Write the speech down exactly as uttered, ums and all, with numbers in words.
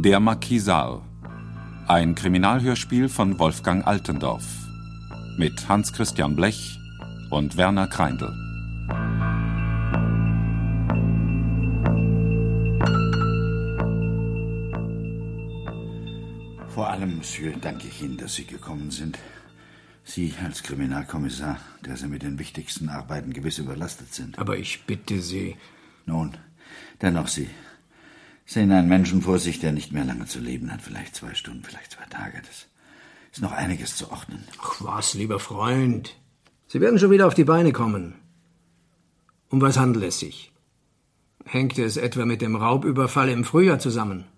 Der Marquisal. Ein Kriminalhörspiel von Wolfgang Altendorf. Mit Hans-Christian Blech und Werner Kreindl. Vor allem, Monsieur, danke ich Ihnen, dass Sie gekommen sind. Sie als Kriminalkommissar, der Sie mit den wichtigsten Arbeiten gewiss überlastet sind. Aber ich bitte Sie. Nun, dennoch, Sie sehen einen Menschen vor sich, der nicht mehr lange zu leben hat. Vielleicht zwei Stunden, vielleicht zwei Tage. Das ist noch einiges zu ordnen. Ach was, lieber Freund. Sie werden schon wieder auf die Beine kommen. Um was handelt es sich? Hängt es etwa mit dem Raubüberfall im Frühjahr zusammen?